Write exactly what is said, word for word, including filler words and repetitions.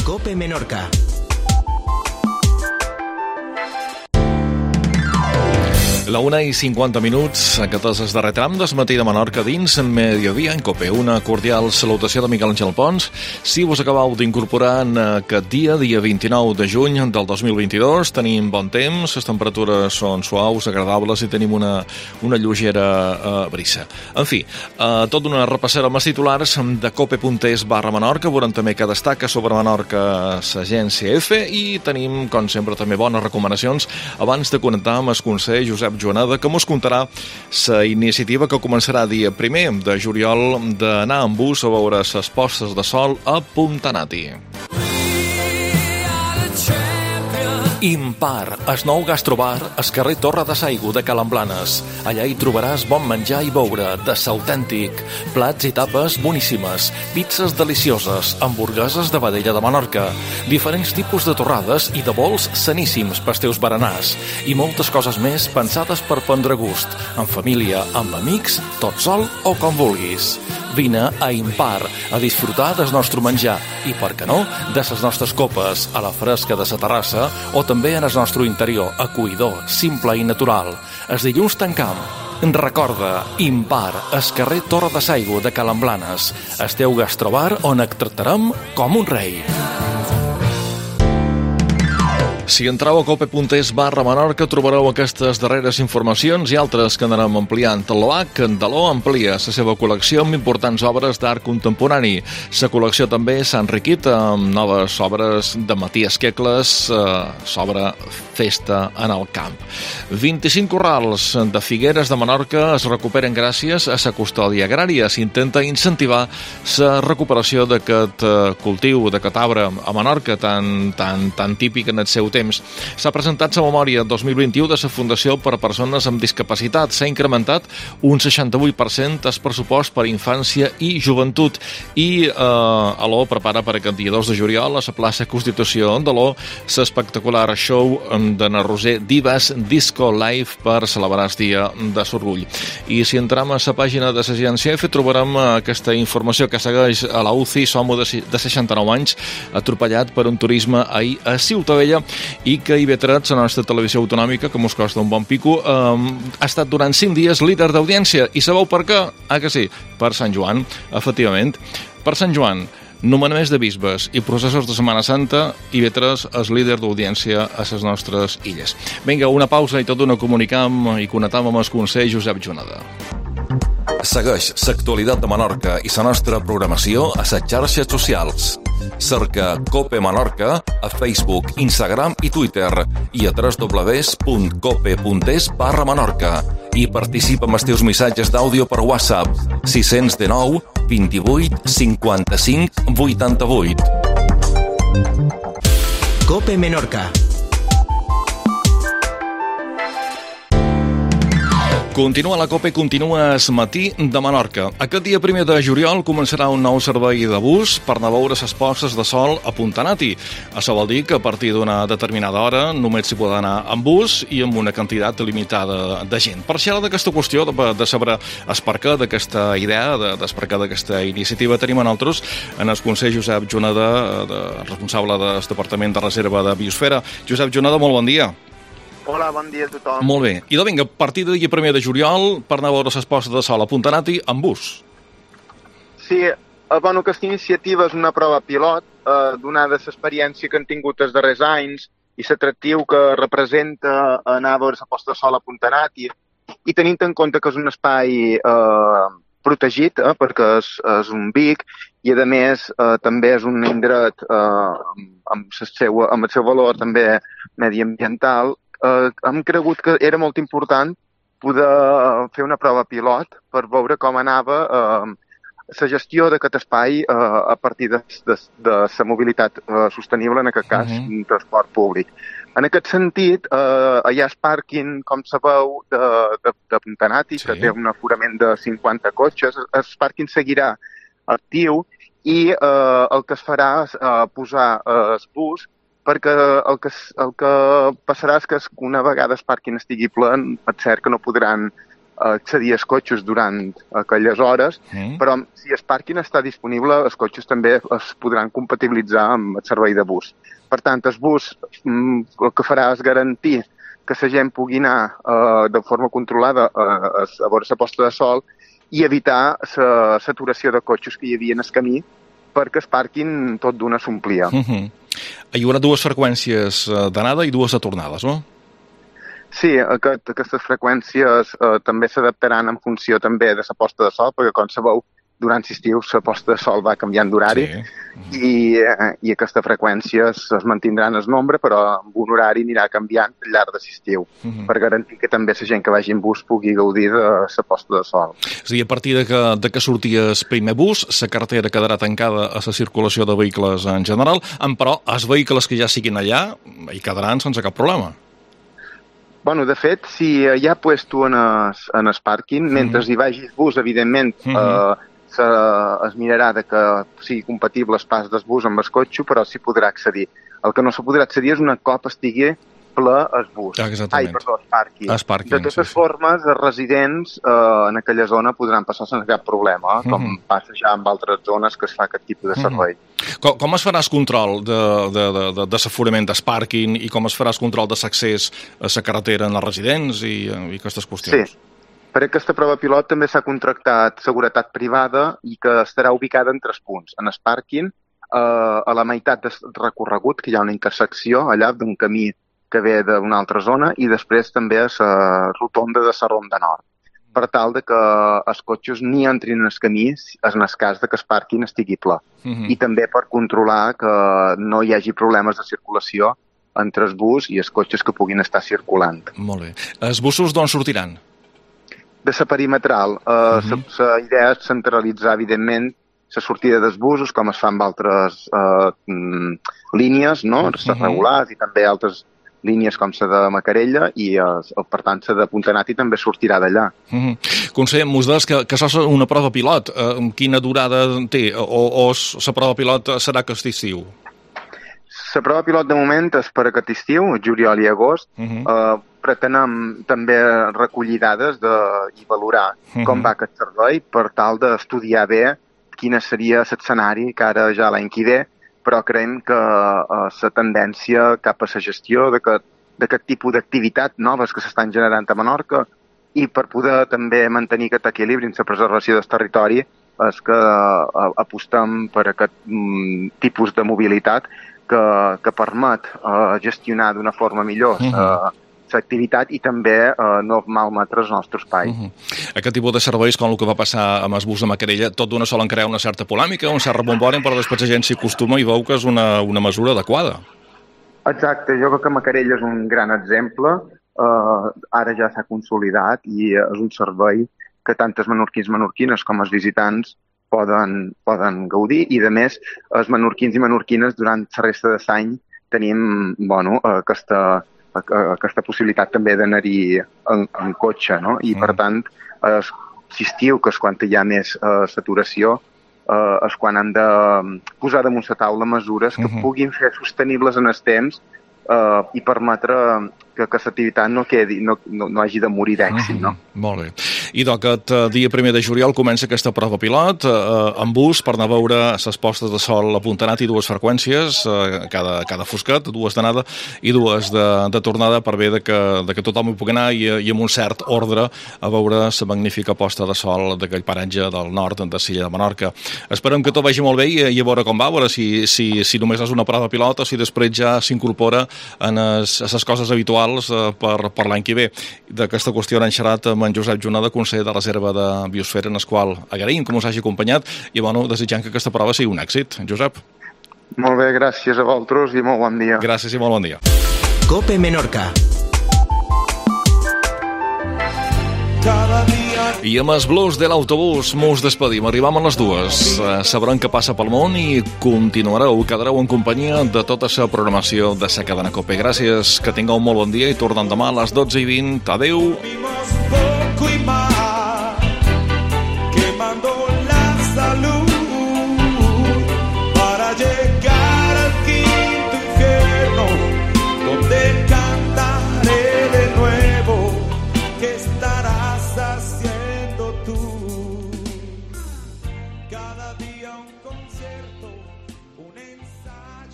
COPE Menorca. La una i cinquanta minuts, aquest és el darrer tram del matí de Menorca dins Mediodía en COPE. Una cordial salutació de Miquel Àngel Pons. Si vos acabeu d'incorporar en aquest dia, dia vint-i-nou de juny del dos mil vint-i-dos, tenim bon temps, les temperatures són suaus, agradables i tenim una, una lleugera uh, brisa. En fi, uh, tot una repassera amb els titulars de cope.es barra Menorca, veurem també que destaca sobre Menorca l'agència F i tenim, com sempre, també bones recomanacions abans de connectar amb el conseller Josep Joaneda, que mos contarà la iniciativa que començarà dia primer de juliol d'anar en bus a veure les postes de sol a Puntanati. Impar, el nou gastrobar al carrer Torre de Saigo de Calamblanes. Allà hi trobaràs bon menjar i beure, de s'autèntic, plats i tapes boníssimes, pizzas delicioses, hamburgueses de vedella de Menorca, diferents tipus de torrades i de bols saníssims pels teus berenars, i moltes coses més pensades per prendre gust, en família, amb amics, tot sol o com vulguis. Vine a Impar a disfrutar del nostre menjar i, per què no, de les nostres copes, a la fresca de la terrassa o també en el nostre interior, acollidor, simple i natural. Els dilluns tancam. Recorda, Impar, el carrer Torre de Saigo de Calamblanes, el teu gastrobar on et tractarem com un rei. Si entreu a cope.es barra Menorca trobareu aquestes darreres informacions i altres que anarem ampliant. El Loac d'Aló amplia la seva col·lecció amb importants obres d'art contemporani. La col·lecció també s'ha enriquit amb noves obres de Matías Quecles, eh, sobre Festa en el camp. vint-i-cinc corrals de figueres de Menorca es recuperen gràcies a la custòdia agrària. S'intenta incentivar la recuperació d'aquest cultiu, d'aquest arbre a Menorca, tan, tan, tan típic en el seu temps. S'ha presentat la memòria dos mil vint-i-u de la Fundació per a Persones amb Discapacitat. S'ha incrementat un seixanta-vuit per cent el pressupost per a infància i joventut. I eh, Aló prepara per aquest dia dos de juliol a la plaça Constitució d'Aló l'espectacular show d'Anna Roser Divas Disco Live per celebrar el dia de l'orgull. I si entrem a la pàgina de l'agència F trobarem aquesta informació que segueix a la U C I, l'home de seixanta-nou anys atropellat per un turisme ahir a Ciutadella i que I V tres, la nostra televisió autonòmica, que mos costa un bon pico, eh, ha estat durant cinc dies líder d'audiència. I sabeu per què? Ah, que sí, per Sant Joan, efectivament. Per Sant Joan, nomenaments de bisbes i processos de Setmana Santa, I V tres és líder d'audiència a les nostres illes. Vinga, una pausa i tot una comunicam i connectam amb el conseller Josep Joaneda. Segueix l'actualitat de Menorca i la nostra programació a les xarxes socials. Cerca COPE Menorca a Facebook, Instagram i Twitter i a w w w punt cope.es barra Menorca i participa amb els teus missatges d'àudio per WhatsApp sis cents dinou vint-i-vuit cinquanta-cinc vuitanta-vuit. COPE Menorca. Continua la COPE, continua el matí de Menorca. Aquest dia primer de juliol començarà un nou servei de bus per anar a veure les postes de sol a Puntanati. Això vol dir que a partir d'una determinada hora només s'hi pot anar amb bus i amb una quantitat limitada de gent. Per xerrar d'aquesta qüestió, de, de saber el perquè d'aquesta idea, de, de per què d'aquesta iniciativa, tenim a nosaltres en el conseller Josep Joaneda, de, responsable del Departament de Reserva de Biosfera. Josep Joaneda, molt bon dia. Hola, bon dia a tothom. Molt bé. I doncs vinga, a partir del dia primer de juliol per anar a veure les postes de sol a Puntanati amb bus. Sí, eh, bueno, aquesta iniciativa és una prova pilot, eh, donada l'experiència que han tingut els darrers anys i l'atractiu que representa anar a veure la posta de sol a Puntanati, i tenint en compte que és un espai eh, protegit, eh, perquè és, és un Vic, i a més eh, també és un indret eh, amb, el seu, amb el seu valor també mediambiental. Uh, hem cregut que era molt important poder fer una prova pilot per veure com anava uh, la gestió d'aquest espai uh, a partir de, de, de la mobilitat uh, sostenible, en aquest cas, uh-huh. un transport públic. En aquest sentit, uh, hi ha el pàrquing, com sabeu, de, de, de Puntanati, sí. que té un aforament de cinquanta cotxes. El pàrquing seguirà actiu i uh, el que es farà és uh, posar uh, el bus, perquè el que, el que passarà és que una vegada el pàrquing estigui ple, és cert que no podran accedir als cotxes durant aquelles hores, mm. però si el pàrquing està disponible, els cotxes també es podran compatibilitzar amb el servei de bus. Per tant, el bus el que farà és garantir que la gent pugui anar eh, de forma controlada a, a, a veure la posta de sol i evitar la saturació de cotxes que hi havia en el camí, perquè el pàrquing tot d'una s'omplia. Mm-hmm. Hi haurà dues freqüències d'anada i dues de tornades, no? Sí, aquest, aquestes freqüències eh, també s'adaptaran en funció també de la posta de sol, perquè com sabeu, durant l'estiu la posta de sol va canviant d'horari, sí. i, eh, i aquestes freqüències es mantindran el nombre, però amb un horari anirà canviant al llarg de l'estiu, uh-huh. per garantir que també la gent que vagi en bus pugui gaudir de la posta de sol. És a dir, a partir de que, de que surti el primer bus, la carretera quedarà tancada a la circulació de vehicles en general, però els vehicles que ja siguin allà hi quedaran sense cap problema. Bueno, de fet, si hi ha puesto en el, en el pàrquing, uh-huh. mentre hi vagi el bus, evidentment, uh-huh. eh, Se, es mirarà de que sigui compatible el pas del bus amb el cotxe, però s'hi podrà accedir. El que no s'hi podrà accedir és una cop estigui ple el bus. Exactament. Ai, perdó, el pàrquing. El pàrquing, de totes sí, sí. formes, els residents eh, en aquella zona podran passar sense cap problema, eh, com uh-huh. passa ja en altres zones que es fa aquest tipus de servei. Uh-huh. Com, com es farà el control de, de, de, de, de l'aforament del pàrquing i com es farà el control de l'accés a la carretera en els residents i, i aquestes qüestions? Sí. Per aquesta prova pilot també s'ha contractat seguretat privada i que estarà ubicada en tres punts. En el pàrquing, eh, a la meitat del recorregut, que hi ha una intersecció allà d'un camí que ve d'una altra zona, i després també a la rotonda de la Ronda Nord, per tal de que els cotxes ni entrin en el camí en el cas de que el pàrquing estigui ple. Uh-huh. I també per controlar que no hi hagi problemes de circulació entre el bus i els cotxes que puguin estar circulant. Molt bé. Els busos d'on sortiran? De la perimetral. La uh, uh-huh. idea és centralitzar, evidentment, la sortida dels busos, com es fa amb altres uh, línies, no? Les uh-huh. regulars i també altres línies com la de Macarella i, uh, per tant, la de Puntanati també sortirà d'allà. Uh-huh. Conseller, mos deies que, que això és una prova pilot. Uh, quina durada té? O, o la prova pilot serà aquest estiu? La prova pilot de moment és per aquest estiu, juliol i agost. Uh-huh. Uh, pretenem també recollir dades de, i valorar uh-huh. com va aquest servei per tal d'estudiar bé quin seria l'escenari que ara ja l'any que ve, però creiem que uh, la tendència cap a la gestió d'aquest tipus d'activitat noves que s'estan generant a Menorca i per poder també mantenir aquest equilibri en la preservació del territori és que uh, apostem per aquest um, tipus de mobilitat que, que permet uh, gestionar d'una forma millor uh, uh, l'activitat i també eh, no malmetre el nostre espai. Uh-huh. Aquest tipus de serveis, com el que va passar amb el bus de Macarella, tot d'una sola en crea una certa polèmica, un cert rebombori, però després la gent s'hi acostuma i veu que és una, una mesura adequada. Exacte, jo crec que Macarella és un gran exemple, eh, ara ja s'ha consolidat i és un servei que tant els menorquins menorquines com els visitants poden, poden gaudir i, a més, els menorquins i menorquines durant la resta de l'any tenim bueno, aquesta aquesta possibilitat també d'anar-hi en, en cotxe, no? I, mm. per tant, eh, si estiu, que és quan hi ha més eh, saturació, eh, és quan han de posar damunt la taula mesures que mm-hmm. puguin fer sostenibles en el temps eh, i permetre que, que l'activitat no, quedi, no, no, no hagi de morir d'èxit, mm-hmm. no? Molt bé. I d'aquest dia primer de juliol comença aquesta prova pilot eh, en bus per anar a veure les postes de sol a Puntanat i dues freqüències, eh, cada, cada fosquet, dues d'anada i dues de, de tornada per bé de que, de que tothom hi pugui anar i, i amb un cert ordre a veure la magnífica posta de sol d'aquell paratge del nord de Silla de Menorca. Esperem que tot vagi molt bé i, i a veure com va, a veure si, si, si només és una prova pilot o si després ja s'incorpora en les coses habituals eh, per, per l'any que ve. D'aquesta qüestió hem xerrat amb en Josep Juneda, conseller de reserva de Biosfera, en el qual agraïm que ens hagi acompanyat i bueno, desitjant que aquesta prova sigui un èxit. Josep. Molt bé, gràcies a vosaltres i molt bon dia. Gràcies i molt bon dia. COPE Menorca. I amb els blues de l'autobús mos despedim. Arribam a les dues. Sabrem què passa pel món i continuareu, quedareu en companyia de tota la programació de la cadena COPE. Gràcies, que tingueu un molt bon dia i tornem demà a les dotze i vint. Adéu.